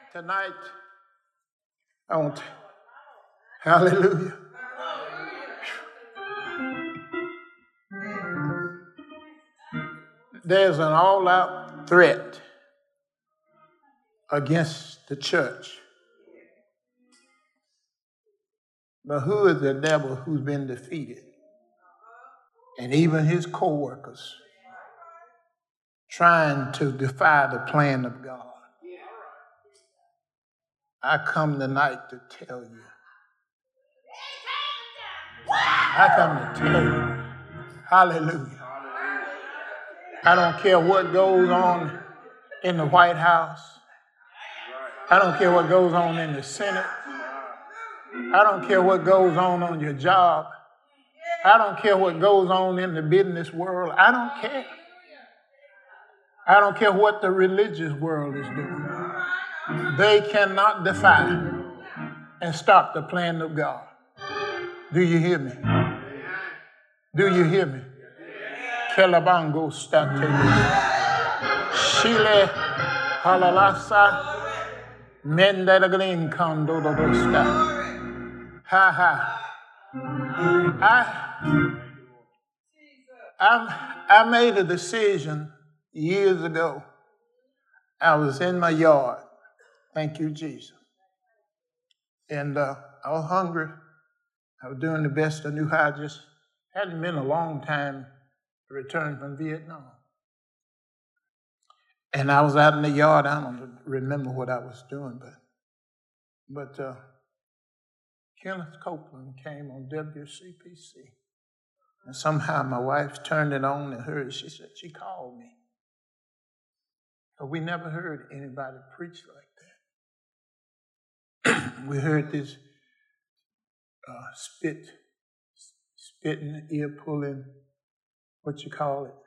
Tonight, I want, hallelujah. There's an all-out threat against the church. But who is the devil who's been defeated? And even his co-workers trying to defy the plan of God. I come tonight to tell you. I come to tell you. Hallelujah. I don't care what goes on in the White House. I don't care what goes on in the Senate. I don't care what goes on your job. I don't care what goes on in the business world. I don't care. I don't care what the religious world is doing. They cannot defy and stop the plan of God. Do you hear me? Do you hear me? Kelabango state. Shile halalasa mendadaglin kando dosta. Ha ha. I made a decision years ago. I was in my yard. Thank you, Jesus. And I was hungry. I was doing the best I knew how. Just hadn't been a long time to return from Vietnam. And I was out in the yard. I don't remember what I was doing, but Kenneth Copeland came on WCPC. And somehow my wife turned it on and heard. She said, she called me. But we never heard anybody preach like that. We heard this spitting, ear pulling, what you call it,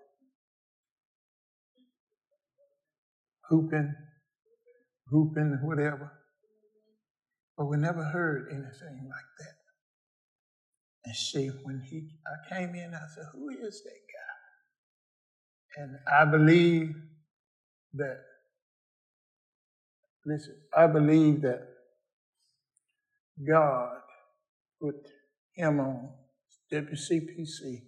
hooping, whatever. But we never heard anything like that. And see, when I came in, I said, who is that guy? And I believe that God put him on WCPC.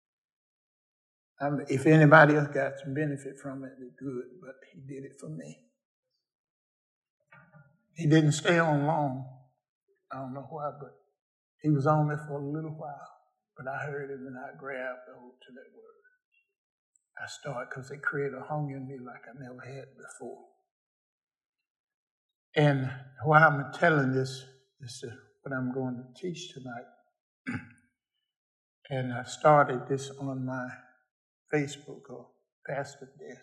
If anybody else got some benefit from it, it's good, but he did it for me. He didn't stay on long. I don't know why, but he was on there for a little while. But I heard him and I grabbed hold to that word. I started because it created a hunger in me like I never had before. And why I'm telling this is what I'm going to teach tonight. And I started this on my Facebook or Pastor Des.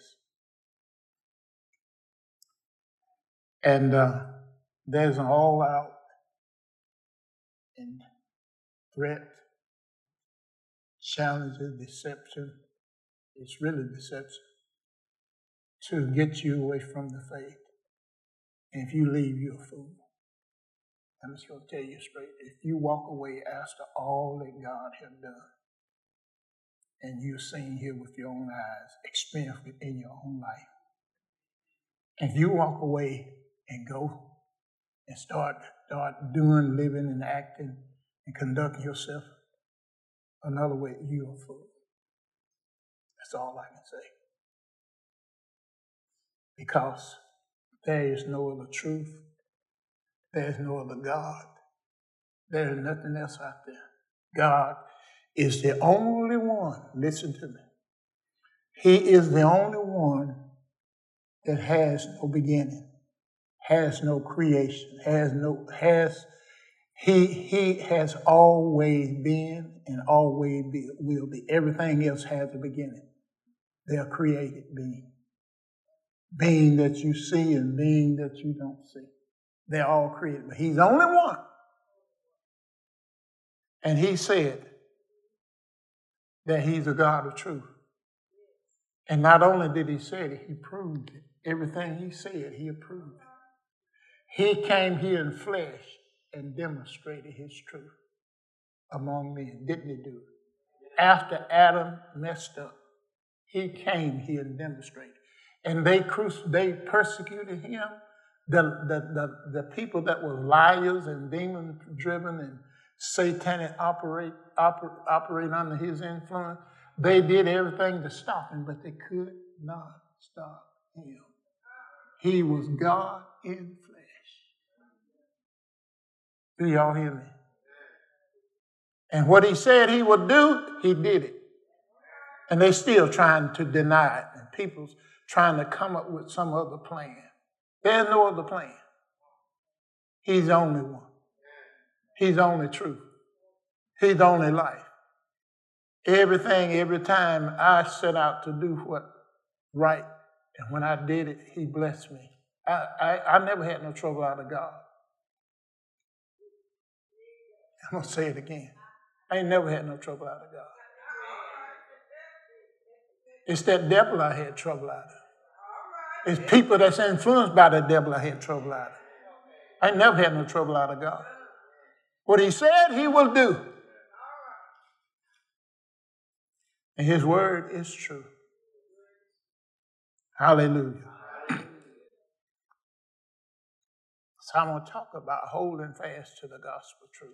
And there's an all-out and threat, challenges, deception. It's really deception to get you away from the faith. And if you leave, you're a fool. I'm just going to tell you straight. If you walk away after all that God has done, and you've seen here with your own eyes, experienced it in your own life, if you walk away and go and start doing, living, and acting, and conducting yourself another way, you're a fool. That's all I can say. Because there is no other truth. There is no other God. There is nothing else out there. God is the only one, listen to me. He is the only one that has no beginning, has no creation, he has always been and always will be. Everything else has a beginning. They are created being. Being that you see and being that you don't see. They're all created, but he's the only one. And he said that he's a God of truth. And not only did he say it, he proved it. Everything he said, he approved it. He came here in flesh and demonstrated his truth among men. Didn't he do it? After Adam messed up, he came here and demonstrated. And they persecuted him. The people that were liars and demon-driven and satanic operate under his influence, they did everything to stop him, but they could not stop him. He was God in flesh. Do y'all hear me? And what he said he would do, he did it. And they're still trying to deny it. And people's trying to come up with some other plan. There's no other plan. He's the only one. He's the only truth. He's the only life. Everything, every time I set out to do what right, and when I did it, he blessed me. I never had no trouble out of God. I'm going to say it again. I ain't never had no trouble out of God. It's that devil I had trouble out of. It's people that's influenced by the devil I had trouble out of. I ain't never had no trouble out of God. What he said he will do. And his word is true. Hallelujah. So I'm going to talk about holding fast to the gospel truth.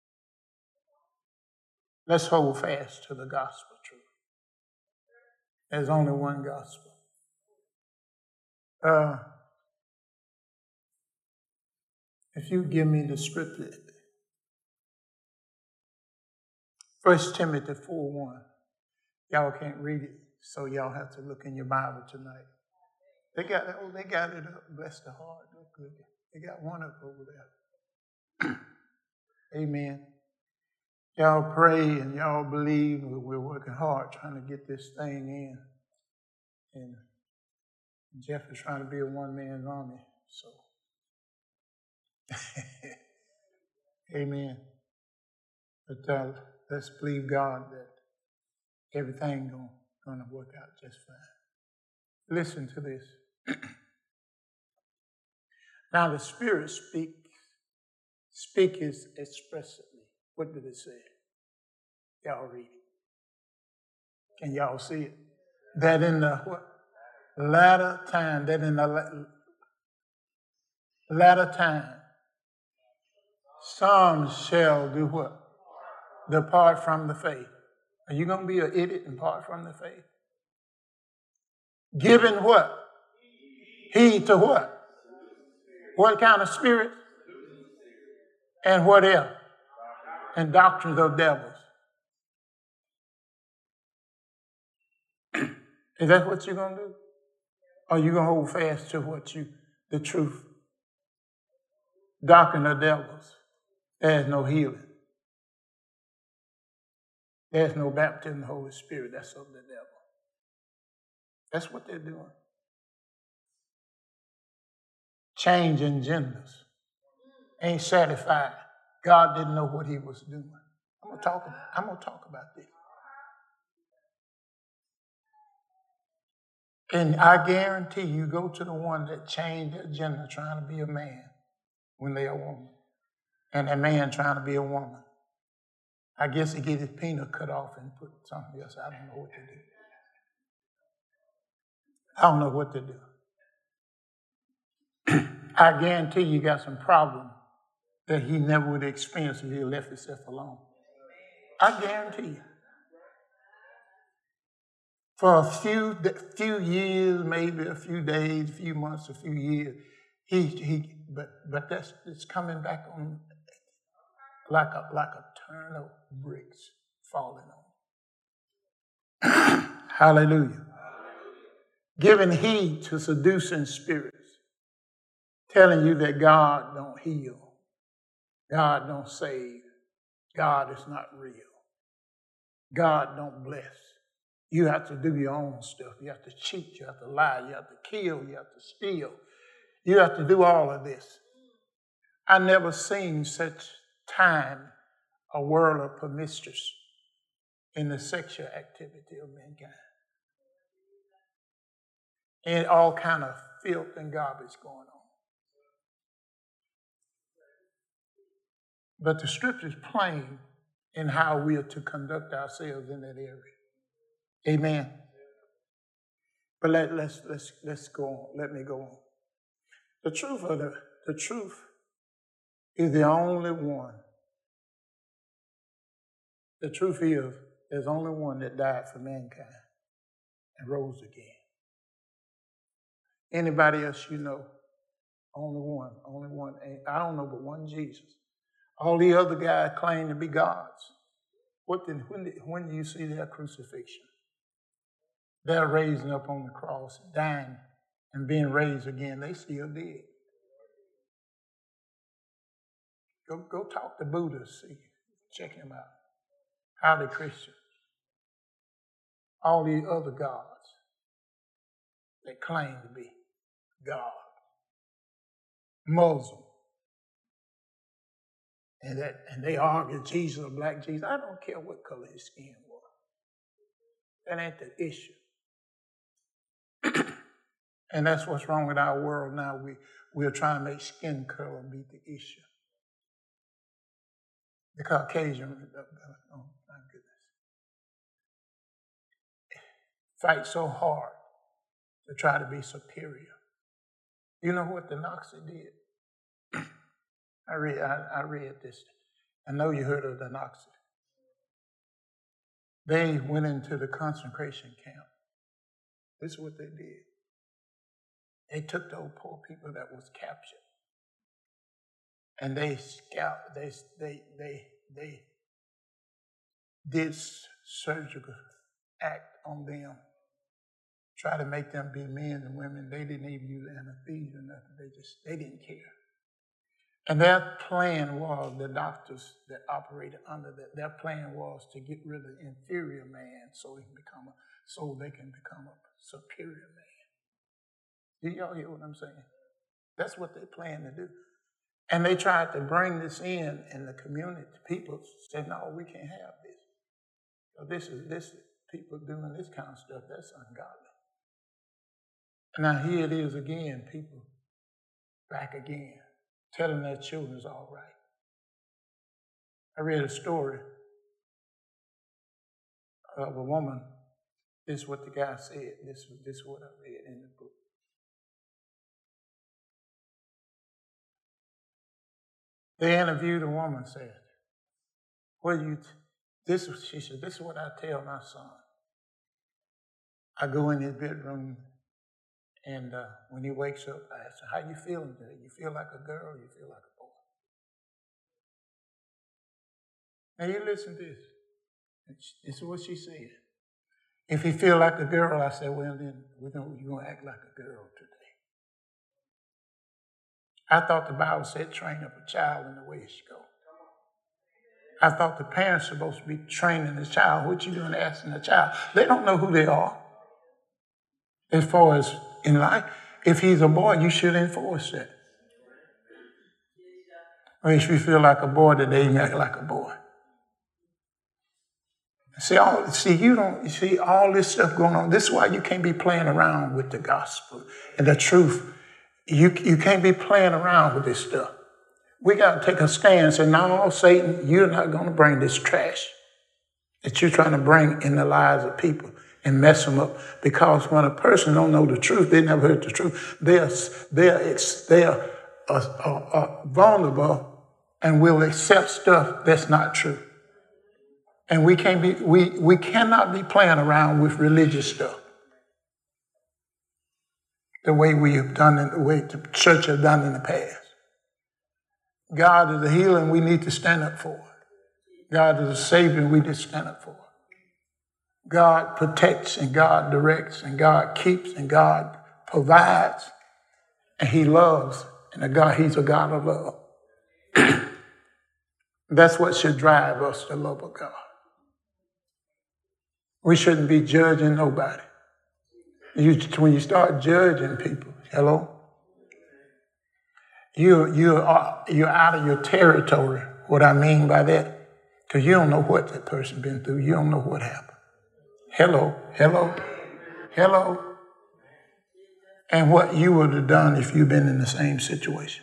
Let's hold fast to the gospel truth. There's only one gospel. If you give me the scripture, 1 Timothy 4:1. Y'all can't read it, so y'all have to look in your Bible tonight. They got it up. Bless the heart. Look good. They got one up over there. Amen. Y'all pray and y'all believe. We're working hard trying to get this thing in. And Jeff is trying to be a one-man army. So, amen. But let's believe God that everything going to work out just fine. Listen to this. Now the Spirit speaks expressively. What did it say? Y'all read it. Can y'all see it? That in the what? Latter time, some shall do what? Depart from the faith. Are you going to be an idiot and depart from the faith? Giving what? Heed to what? What kind of spirit? And what else? And doctrines of devils. Is that what you're going to do? Or are you going to hold fast to the truth? Doctrine of devils. There's no healing. There's no baptism of the Holy Spirit. That's of the devil. That's what they're doing. Changing genders. Ain't satisfied. God didn't know what he was doing. I'm going to talk about this. And I guarantee you go to the one that changed their gender trying to be a man when they're a woman. And that man trying to be a woman. I guess he get his penis cut off and put something else. I don't know what to do. I don't know what to do. I guarantee you got some problem that he never would experience if he left himself alone. I guarantee you. For a few years, maybe a few days, a few months, a few years, but it's coming back on like a ton of bricks falling on. Hallelujah. Giving heed to seducing spirits, telling you that God don't heal, God don't save, God is not real, God don't bless. You have to do your own stuff. You have to cheat. You have to lie. You have to kill. You have to steal. You have to do all of this. I never seen such time a world of promiscuous in the sexual activity of mankind. And all kind of filth and garbage going on. But the scripture's plain in how we are to conduct ourselves in that area. Amen. But let's go on. Let me go on. The truth is the only one. The truth is there's only one that died for mankind and rose again. Anybody else you know? Only one. I don't know but one Jesus. All the other guys claim to be gods. When do you see their crucifixion? They're raising up on the cross, dying, and being raised again. They still dead. Go talk to Buddha, see, check him out. How they Christians. All these other gods that claim to be God. Muslim. And they argue Jesus or black Jesus. I don't care what color his skin was. That ain't the issue. And that's what's wrong with our world now. We're trying to make skin color be the issue. The Caucasian, oh my goodness, fight so hard to try to be superior. You know what the Nazi did? I read this. I know you heard of the Nazi. They went into the concentration camp. This is what they did. They took those poor people that was captured, and they scalped. They did surgical act on them, try to make them be men and women. They didn't even use anesthesia or nothing. They didn't care. And their plan was, the doctors that operated under that, their plan was to get rid of the inferior man so they can become a superior man. Do y'all hear what I'm saying? That's what they plan to do. And they tried to bring this in the community. People said, no, we can't have this. So this people doing this kind of stuff, that's ungodly. And now here it is again, people back again, telling their children it's all right. I read a story of a woman. This is what the guy said. This is what I read in the book. They interviewed a woman, said, she said, this is what I tell my son. I go in his bedroom, and when he wakes up, I ask him, how you feeling today? You feel like a girl or you feel like a boy? Now you listen to this. This is what she said. If he feel like a girl, I said, well, then you're going to act like a girl today. I thought the Bible said train up a child in the way it should go. I thought the parents are supposed to be training the child. What you doing asking the child? They don't know who they are. As far as in life, if he's a boy, you should enforce that. Or if you feel like a boy today, you act like a boy. See all this stuff going on. This is why you can't be playing around with the gospel and the truth. You can't be playing around with this stuff. We got to take a stand and say, no, Satan, you're not going to bring this trash that you're trying to bring in the lives of people and mess them up. Because when a person don't know the truth, they never heard the truth, they're vulnerable and will accept stuff that's not true. And we cannot be playing around with religious stuff the way we have done it, the way the church has done in the past. God is a healer, and we need to stand up for it. God is a savior, and we need to stand up for it. God protects, and God directs, and God keeps, and God provides, and he loves, and he's a God of love. That's what should drive us, the love of God. We shouldn't be judging nobody. When you start judging people, hello, you're out of your territory. What I mean by that, because you don't know what that person been through. You don't know what happened. Hello. And what you would have done if you've been in the same situation.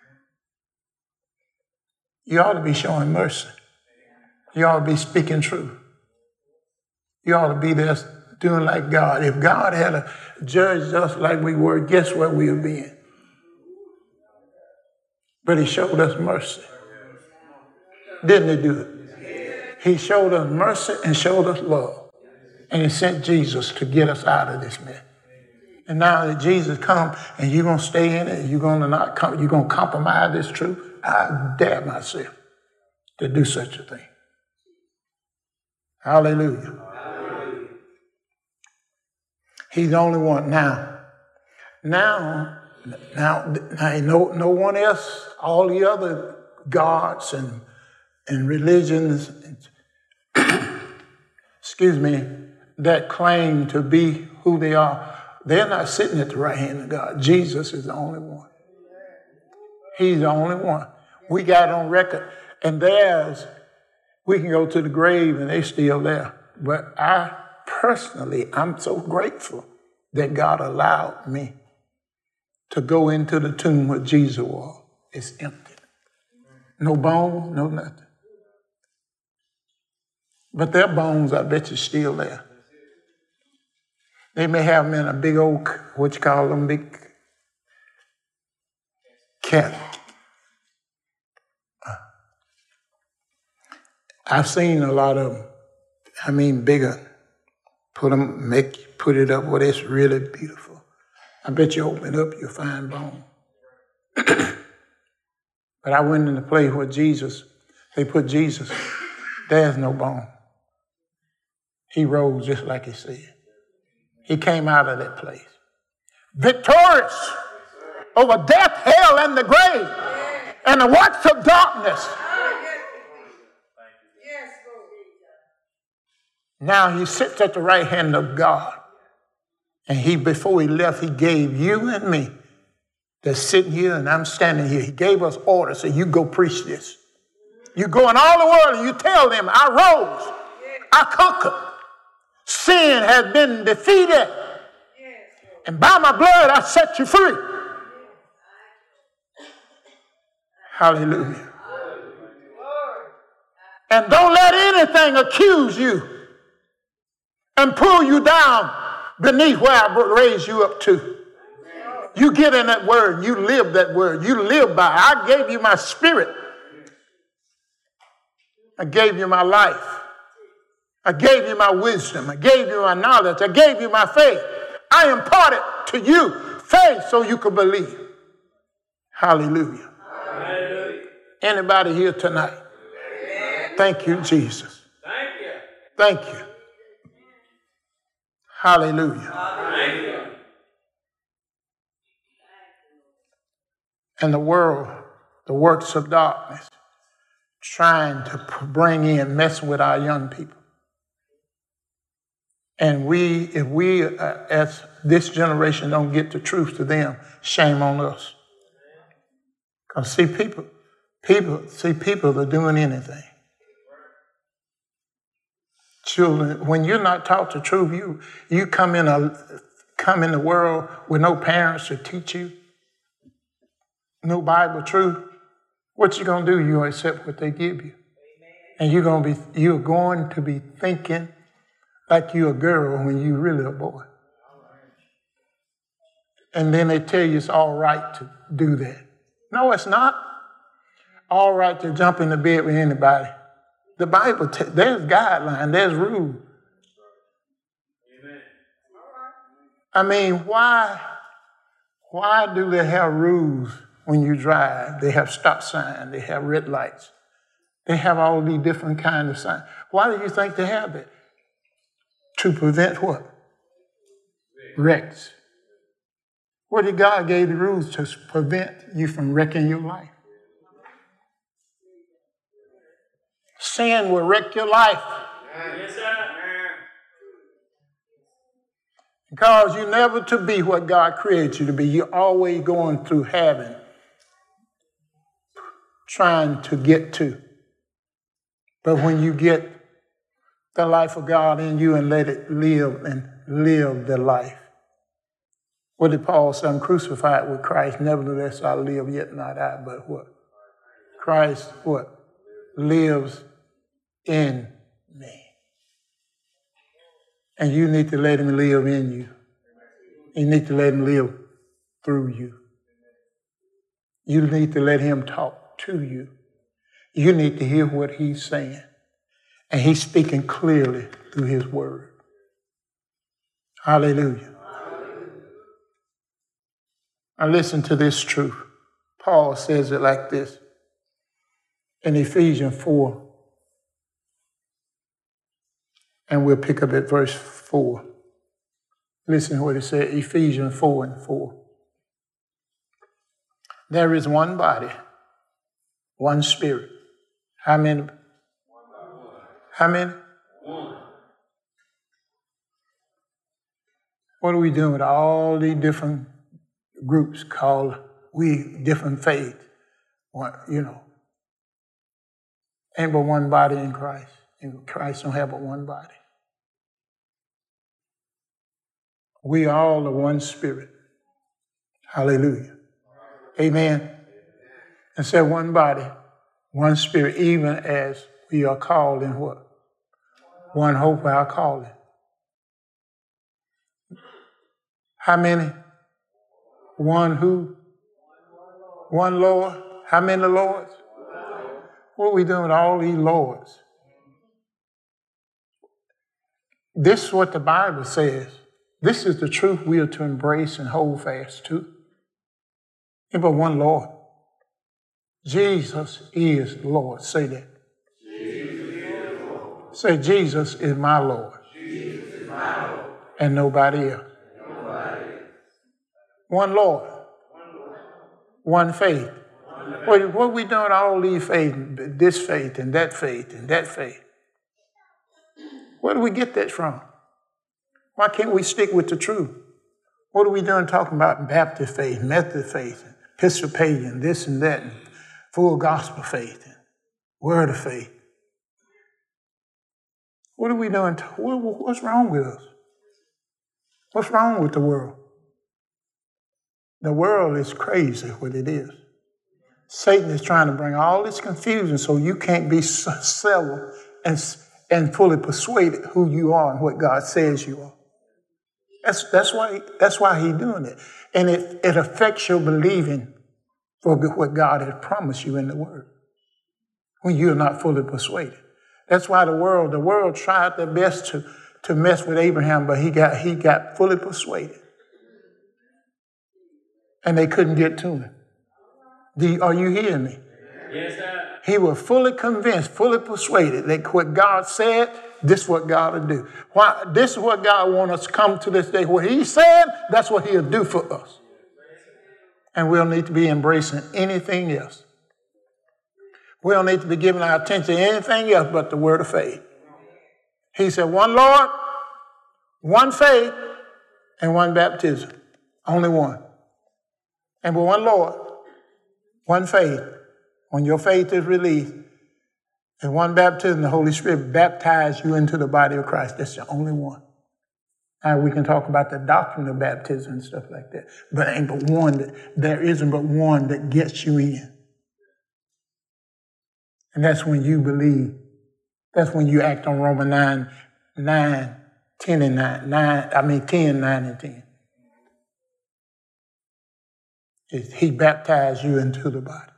You ought to be showing mercy. You ought to be speaking truth. You ought to be there doing like God. If God had judged us like we were, guess where we would be in? But he showed us mercy. Didn't he do it? He showed us mercy and showed us love. And he sent Jesus to get us out of this mess. And now that Jesus come and you're going to stay in it, you're going to compromise this truth, I dare myself to do such a thing. Hallelujah. Hallelujah. He's the only one. Now, no one else, all the other gods and religions, that claim to be who they are, they're not sitting at the right hand of God. Jesus is the only one. He's the only one. We got it on record. And we can go to the grave and they're still there. But I'm so grateful that God allowed me to go into the tomb where Jesus was. It's empty. No bones, no nothing. But their bones, I bet you, still there. They may have them in a big old, big cat. I've seen a lot of them. Bigger. Put it up where it's really beautiful. I bet you open it up, you'll find bone. But I went in the place where they put Jesus. There's no bone. He rose just like he said. He came out of that place. Victorious over death, hell, and the grave, and the works of darkness. Now he sits at the right hand of God. And before he left, he gave you and me that's sitting here and I'm standing here. He gave us orders. So you go preach this. You go in all the world and you tell them, I rose. I conquered. Sin has been defeated. And by my blood, I set you free. Hallelujah. And don't let anything accuse you and pull you down beneath where I raised you up to. You get in that word. You live that word. You live by it. I gave you my spirit. I gave you my life. I gave you my wisdom. I gave you my knowledge. I gave you my faith. I imparted to you faith so you could believe. Hallelujah. Hallelujah. Anybody here tonight? Amen. Thank you, Jesus. Thank you. Thank you. Hallelujah. Hallelujah. And the world, the works of darkness, trying to bring in, messing with our young people. And if we, as this generation, don't get the truth to them, shame on us. Because people are doing anything. Children, when you're not taught the truth, you come in the world with no parents to teach you, no Bible truth. What you gonna do? You accept what they give you, and you're going to be thinking like you're a girl when you're really a boy. And then they tell you it's all right to do that. No, it's not all right to jump in the bed with anybody. The Bible, there's guidelines, there's rules. Amen. Why do they have rules when you drive? They have stop signs, they have red lights. They have all these different kinds of signs. Why do you think they have that? To prevent what? Wrecks. What did God give the rules to prevent you from wrecking your life? Sin will wreck your life. Yes, sir. Because you're never to be what God created you to be. You're always going through heaven, trying to get to. But when you get the life of God in you and let it live and live the life. What did Paul say? I'm crucified with Christ. Nevertheless, I live, yet not I, but what? Christ, what? Lives in me. And you need to let him live in you. You need to let him live through you. You need to let him talk to you. You need to hear what he's saying. And he's speaking clearly through his word. Hallelujah. Now listen to this truth. Paul says it like this in Ephesians 4. And we'll pick up at verse 4. Listen to what it said, Ephesians 4:4. There is one body, one spirit. How many? How many? One. What are we doing with all these different groups called different faith? Ain't but one body in Christ. And Christ don't have but one body. We all are one spirit. Hallelujah. Amen. And said one body, one spirit, even as we are called in what? One hope of our calling. How many? One who? One Lord. How many Lords? What are we doing with all these Lords? This is what the Bible says. This is the truth we are to embrace and hold fast to. There's but one Lord. Jesus is Lord. Say that. Jesus is Lord. Say, Jesus is my Lord. Jesus is my Lord. And nobody else. One Lord. One faith. What are we doing all these faith, this faith and that faith and that faith? Where do we get that from? Why can't we stick with the truth? What are we doing talking about Baptist faith, Methodist faith, Episcopalian, this and that, and full gospel faith, and word of faith? What are we doing? What's wrong with us? What's wrong with the world? The world is crazy what it is. Satan is trying to bring all this confusion so you can't be settled and fully persuaded who you are and what God says you are. That's why he's doing it. And it affects your believing for what God has promised you in the Word when you're not fully persuaded. That's why the world tried their best to mess with Abraham, but he got fully persuaded. And they couldn't get to him. Are you hearing me? Yes, sir. He was fully convinced, fully persuaded that what God said, this is what God will do. Why? This is what God wants us to come to this day. What he said, that's what he'll do for us. And we'll need to be embracing anything else. We don't need to be giving our attention to anything else but the word of faith. He said, one Lord, one faith, and one baptism. Only one. And with one Lord, one faith. When your faith is released, and one baptism, the Holy Spirit baptizes you into the body of Christ. That's the only one. Now we can talk about the doctrine of baptism and stuff like that, but there isn't but one that gets you in. And that's when you believe. That's when you act on Romans 10, 9, and 10. He baptized you into the body.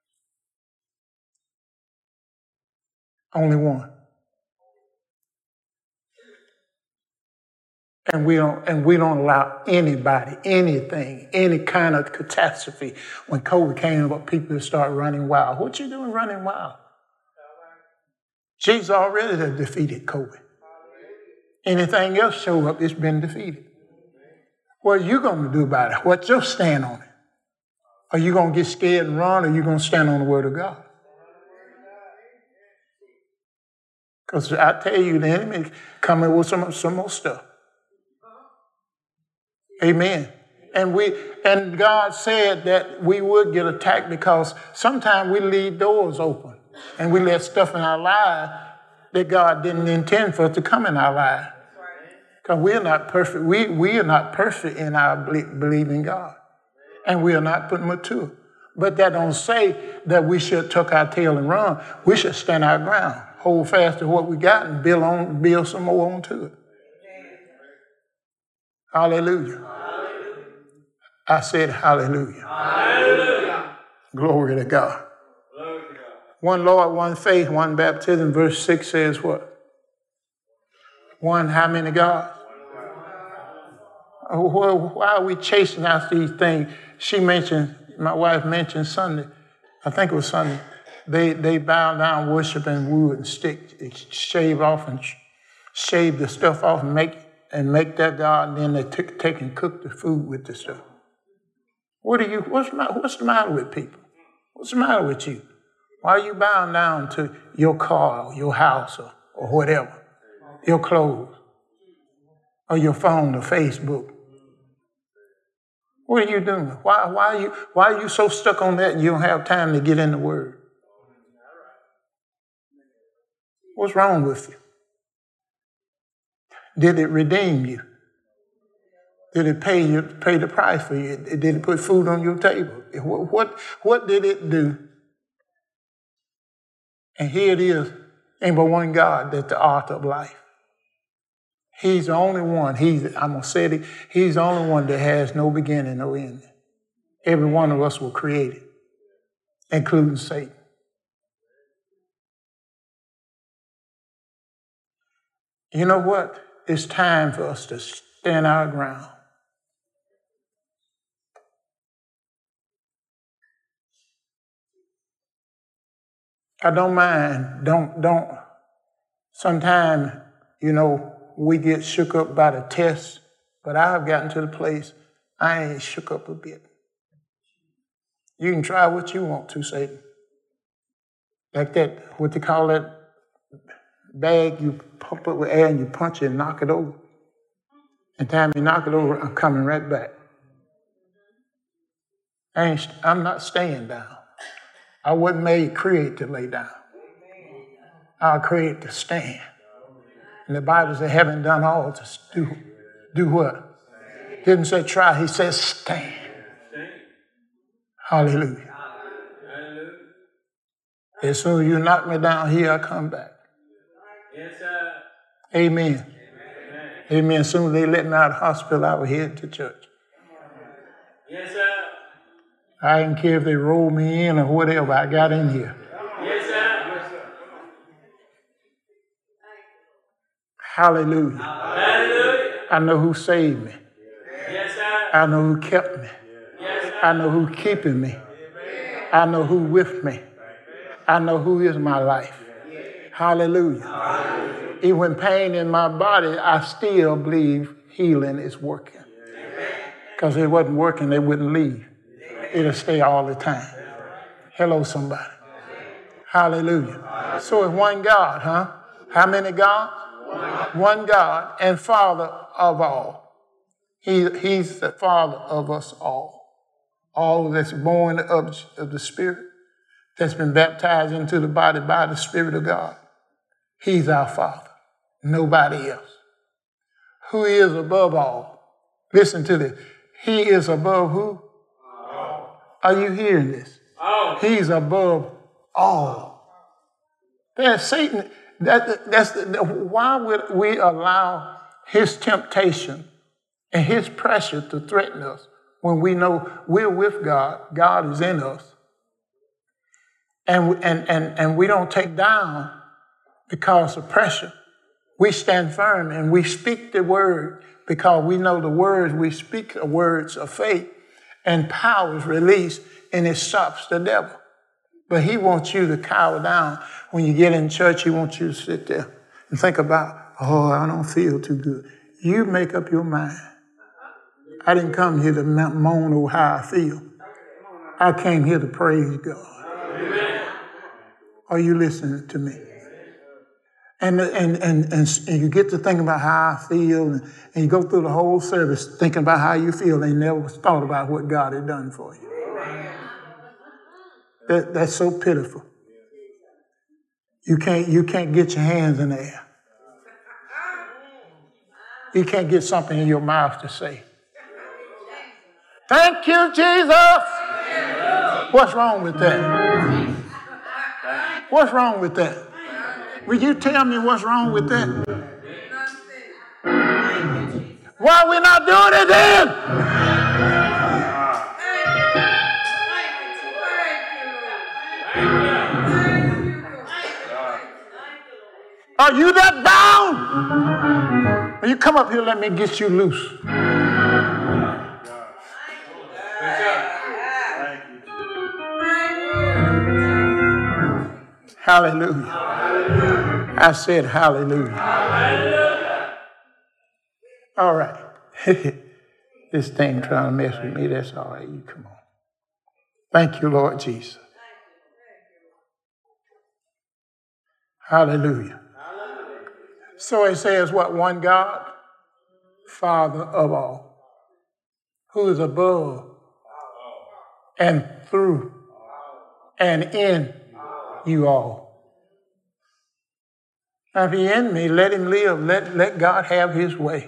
Only one. And we don't allow anybody, anything, any kind of catastrophe. When COVID came up, people start running wild. What you doing running wild? Jesus already has defeated COVID. Anything else show up, it's been defeated. What are you going to do about it? What's your stand on it? Are you going to get scared and run, or are you going to stand on the word of God? Because I tell you, the enemy coming with some more stuff. Amen. And God said that we would get attacked because sometimes we leave doors open and we let stuff in our lives that God didn't intend for it to come in our lives. Because we are not perfect. We are not perfect in our believing God. And we are not putting mature. But that don't say that we should tuck our tail and run. We should stand our ground, hold fast to what we got, and build some more onto it. Hallelujah. I said hallelujah. Hallelujah. Glory to God. One Lord, one faith, one baptism. Verse 6 says what? One, how many gods? Why are we chasing after these things? My wife mentioned Sunday. I think it was Sunday. They bow down worshiping wood and stick, shave the stuff off and make that God, and then they take and cook the food with the stuff. What's the matter with people? What's the matter with you? Why are you bowing down to your car or your house or whatever, your clothes, or your phone or Facebook? What are you doing? Why are you so stuck on that and you don't have time to get in the Word? What's wrong with you? Did it redeem you? Did it pay the price for you? Did it put food on your table? What did it do? And here it is, ain't but one God that's the author of life. He's the only one. I'm going to say it. He's the only one that has no beginning, no end. Every one of us were created, including Satan. You know what? It's time for us to stand our ground. I don't mind. Don't. Sometimes, we get shook up by the test, but I've gotten to the place I ain't shook up a bit. You can try what you want to, Satan. Like that, what they call that bag, you pump it with air and you punch it and knock it over. And time you knock it over, I'm coming right back. I'm not staying down. I wasn't created to lay down. I was created to stand. And the Bible says, having done all to do what? Didn't say try, he says stand. Hallelujah. As soon as you knock me down here, I come back. Yes, sir. Amen. Amen. As soon as they let me out of the hospital, I was headed to church. Yes, sir. I didn't care if they rolled me in or whatever. I got in here. Yes, sir. Hallelujah. Hallelujah. I know who saved me. Yes, sir. I know who kept me. Yes, sir. I know who keeping me. I know who with me. I know who is my life. Hallelujah. Hallelujah. Even when pain in my body, I still believe healing is working. Because if it wasn't working, they wouldn't leave. It'll stay all the time. Hello, somebody. Hallelujah. So it's one God, huh? How many gods? One God and Father of all. He's the Father of us all. All that's born of the Spirit, that's been baptized into the body by the Spirit of God. He's our Father. Nobody else. Who is above all? Listen to this. He is above who? Are you hearing this? He's above all. That's Satan. Why would we allow his temptation and his pressure to threaten us when we know we're with God? God is in us. And we don't take down because of pressure. We stand firm and we speak the word because we know the words we speak are words of faith and power is released and it stops the devil. But he wants you to cower down. When you get in church, he wants you to sit there and think about, I don't feel too good. You make up your mind. I didn't come here to moan over how I feel. I came here to praise God. Amen. Are you listening to me? And you get to think about how I feel, and you go through the whole service thinking about how you feel, and you never thought about what God had done for you. That's so pitiful. You can't get your hands in the air. You can't get something in your mouth to say. Thank you, Jesus. What's wrong with that? What's wrong with that? Will you tell me what's wrong with that? Why are we not doing it then? Are you that bound? When you come up here, let me get you loose. Hallelujah. I said hallelujah. All right. This thing trying to mess with me, that's all right. You come on. Thank you, Lord Jesus. Hallelujah. So it says what? One God, Father of all, who is above and through and in you all. Now, if He's in me, let Him live. Let God have His way.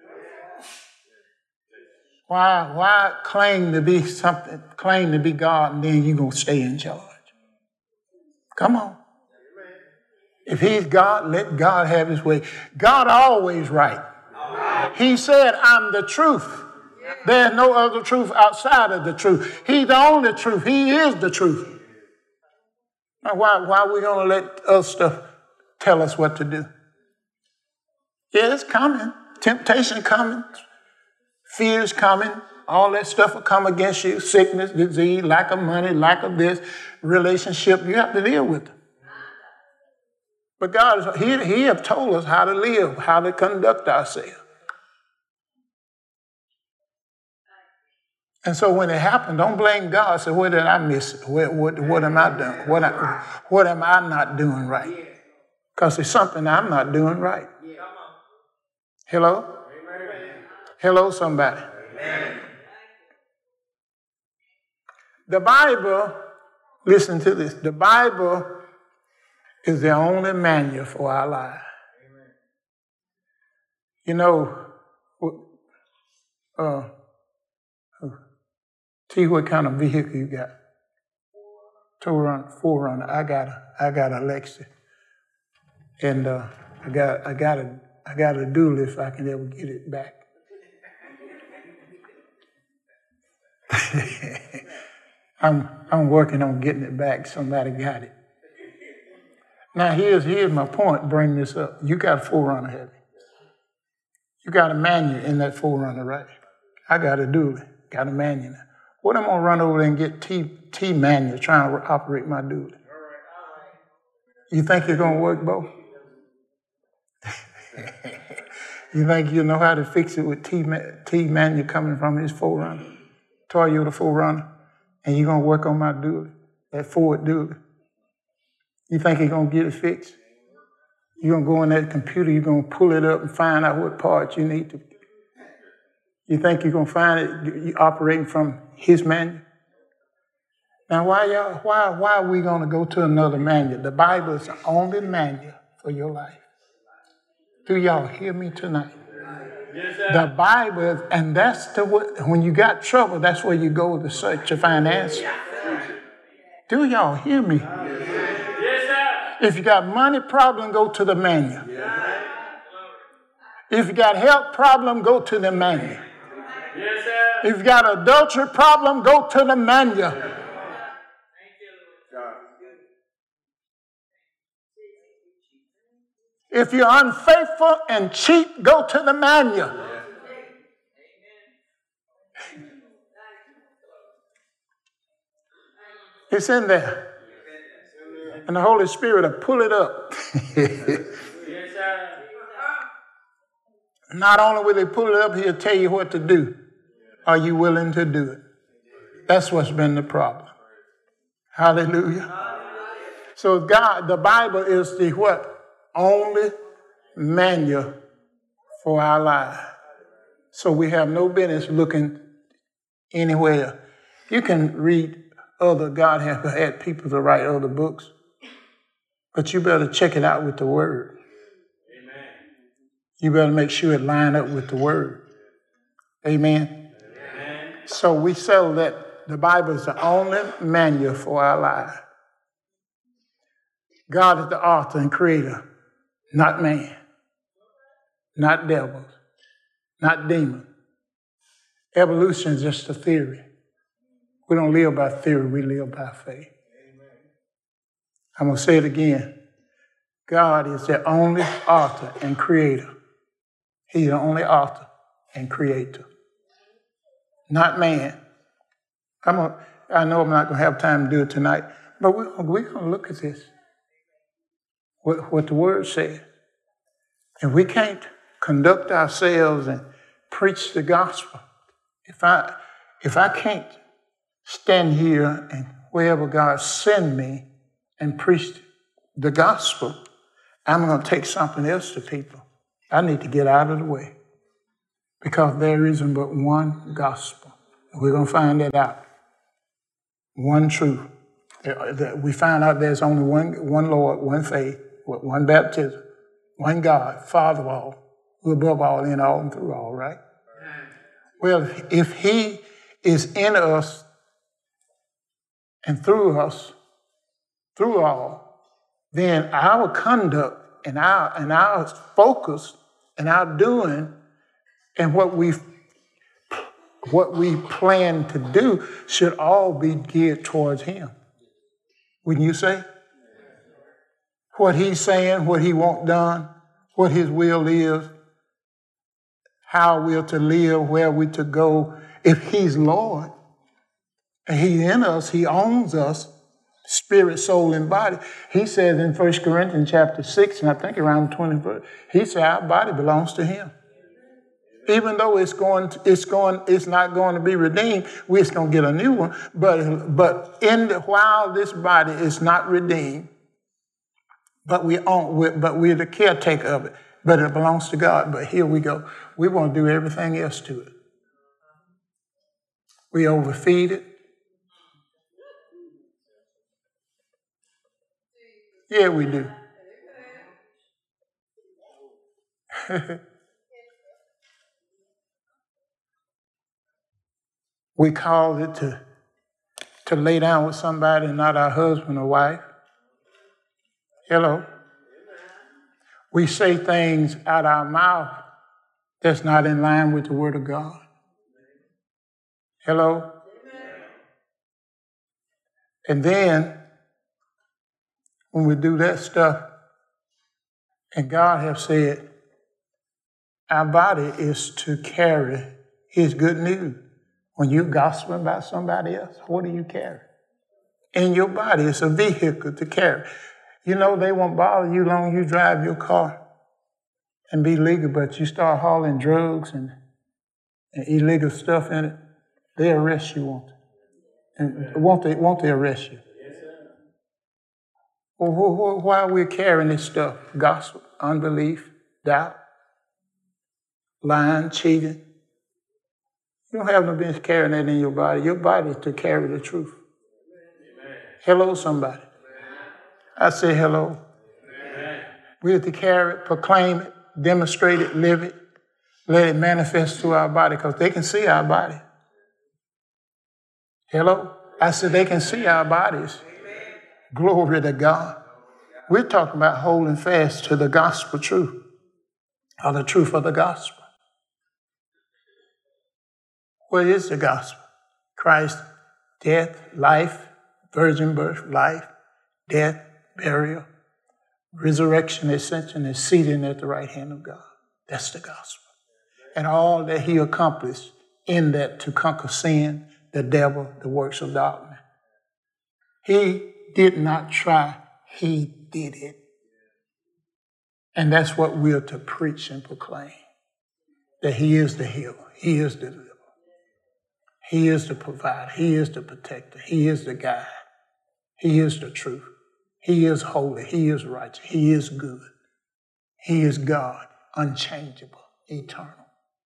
Why claim to be something, claim to be God, and then you're going to stay in charge? Come on. If He's God, let God have His way. God always right. He said, I'm the truth. There's no other truth outside of the truth. He's the only truth. He is the truth. Now, why are we going to let other stuff tell us what to do? Yeah, it's coming. Temptation coming. Fear's coming. All that stuff will come against you. Sickness, disease, lack of money, lack of this, relationship. You have to deal with them. But God, He have told us how to live, how to conduct ourselves. And so when it happened, don't blame God. Say, where did I miss it? What am I doing? What am I not doing right? Because it's something I'm not doing right. Hello? Hello, somebody. The Bible, listen to this. The Bible is the only manual for our lives. You know, see what kind of vehicle you got. 4Runner. I got a Lexus, and I got a dual if I can ever get it back. I'm working on getting it back. Somebody got it. Now here's my point. Bring this up. You got a 4Runner, have you? You got a manual in that 4Runner, right? I got a dual. Got a manual. What am I gonna run over there and get T manual trying to operate my dual? You think you're gonna work both? You think you know how to fix it with T manual coming from his 4Runner, Toyota 4Runner, and you're gonna work on my dual, that Ford dual? You think you're gonna get it fixed? You're gonna go in that computer, you're gonna pull it up and find out what parts you need to. You think you're gonna find it operating from his manual? Now, why are we gonna go to another manual? The Bible is the only manual for your life. Do y'all hear me tonight? Yes, the Bible, and that's when you got trouble, that's where you go to search to find answers. Do y'all hear me? Yes, if you got money problem, go to the manual. If you got health problem, go to the manual. If you got adultery problem, go to the manual. If you're unfaithful and cheat, go to the manual. It's in there. And the Holy Spirit will pull it up. Not only will He pull it up, He'll tell you what to do. Are you willing to do it? That's what's been the problem. Hallelujah. So the Bible is the what? Only manual for our life. So we have no business looking anywhere. You can read God has had people to write other books, but you better check it out with the Word. Amen. You better make sure it line up with the Word. Amen. Amen. So we settle that the Bible is the only manual for our life. God is the author and creator, not man, not devils, not demons. Evolution is just a theory. We don't live by theory, we live by faith. I'm going to say it again. God is the only author and creator. He's the only author and creator. Not man. I know I'm not going to have time to do it tonight, but we're going to look at this. What the Word says. And we can't conduct ourselves and preach the gospel. If I can't stand here and wherever God send me and preach the gospel, I'm going to take something else to people. I need to get out of the way because there isn't but one gospel. We're going to find that out. One truth. We find out there's only one Lord, one faith, one baptism, one God, Father of all, who above all, in all, and through all, right? Well, if He is in us and through us, through all, then our conduct and our focus and our doing and what we plan to do should all be geared towards Him. Wouldn't you say? What He's saying, what He wants done, what His will is, how we're to live, where we're to go. If He's Lord and He's in us, He owns us, spirit, soul, and body. He says in 1 Corinthians chapter 6, and I think around 20 verse, He said our body belongs to Him. Even though it's not going to be redeemed, we're just going to get a new one. But while this body is not redeemed, but we're the caretaker of it. But it belongs to God. But here we go. We want to do everything else to it. We overfeed it. Yeah, we do. We call it to lay down with somebody, not our husband or wife. Hello. We say things out our mouth that's not in line with the Word of God. Hello. And then when we do that stuff, and God has said, our body is to carry His good news. When you're gospeling about somebody else, what do you carry? In your body, it's a vehicle to carry. You know, they won't bother you long you drive your car and be legal, but you start hauling drugs and illegal stuff in it, they arrest you, won't they? And won't they arrest you? Well, why are we carrying this stuff? Gossip, unbelief, doubt, lying, cheating. You don't have no business carrying that in your body. Your body is to carry the truth. Amen. Hello, somebody. Amen. I say hello. Amen. We have to carry it, proclaim it, demonstrate it, live it, let it manifest through our body because they can see our body. Hello? I said they can see our bodies. Amen. Glory to God. We're talking about holding fast to the gospel truth, or the truth of the gospel. What is the gospel? Christ, death, life, virgin birth, life, death, burial, resurrection, ascension, and seating at the right hand of God. That's the gospel. And all that He accomplished in that to conquer sin, the devil, the works of darkness. He did not try, He did it. And that's what we're to preach and proclaim. That He is the healer. He is the deliverer. He is the provider. He is the protector. He is the guide. He is the truth. He is holy. He is righteous. He is good. He is God, unchangeable, eternal.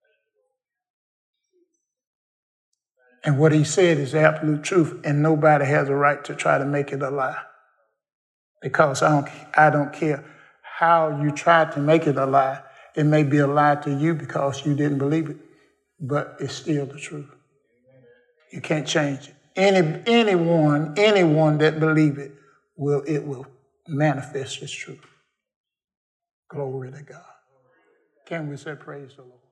And what He said is absolute truth, and nobody has a right to try to make it a lie. Because I don't care how you try to make it a lie. It may be a lie to you because you didn't believe it, but it's still the truth. You can't change it. Anyone that believe it will manifest its truth. Glory to God. Can we say praise the Lord?